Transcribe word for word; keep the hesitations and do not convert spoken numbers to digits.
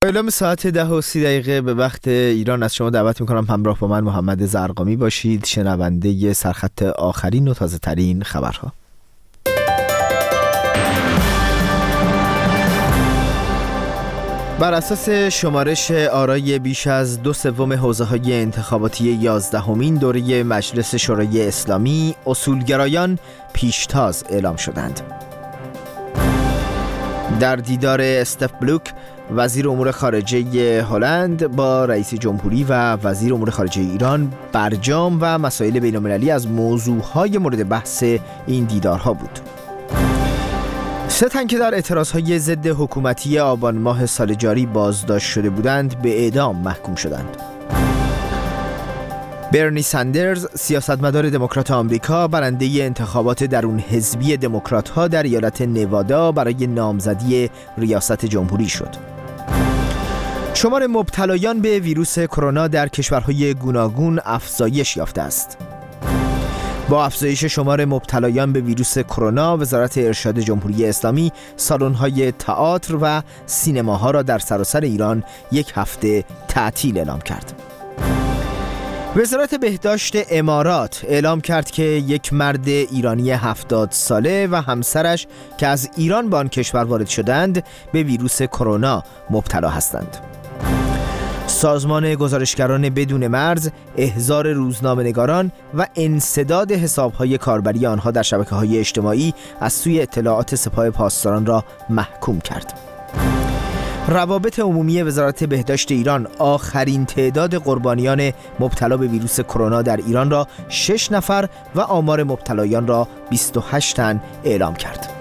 اعلام ساعت ده و سی دقیقه به وقت ایران از شما دعوت میکنم همراه با من محمد زرقامی باشید، شنونده سرخط آخرین و تازه ترین خبرها. بر اساس شمارش آرای بیش از دو سوم حوزه‌های انتخاباتی یازدهمین دوره مجلس شورای اسلامی، اصولگرایان پیشتاز اعلام شدند. در دیدار استف بلوک، وزیر امور خارجه هلند با رئیس جمهوری و وزیر امور خارجه ایران، برجام و مسائل بین‌المللی از موضوعهای مورد بحث این دیدارها بود. سه تن که در اعتراضهای ضد حکومتی آبان ماه سال جاری بازداشت شده بودند به اعدام محکوم شدند. برنی ساندرز، سیاستمدار دموکرات آمریکا، برنده انتخابات درون حزبی دموکرات‌ها در ایالت نوادا برای نامزدی ریاست جمهوری شد. شمار مبتلایان به ویروس کرونا در کشورهای گوناگون افزایش یافته است. با افزایش شمار مبتلایان به ویروس کرونا، وزارت ارشاد جمهوری اسلامی سالن‌های تئاتر و سینماها را در سراسر ایران یک هفته تعطیل اعلام کرد. وزارت بهداشت امارات اعلام کرد که یک مرد ایرانی هفتاد ساله و همسرش که از ایران به آن کشور وارد شدند به ویروس کرونا مبتلا هستند. سازمان گزارشگران بدون مرز احضار روزنامه‌نگاران و انسداد حساب‌های کاربری آنها در شبکه‌های اجتماعی از سوی اطلاعات سپاه پاسداران را محکوم کرد. روابط عمومی وزارت بهداشت ایران آخرین تعداد قربانیان مبتلا به ویروس کرونا در ایران را شش نفر و آمار مبتلایان را بیست و هشت تن اعلام کرد.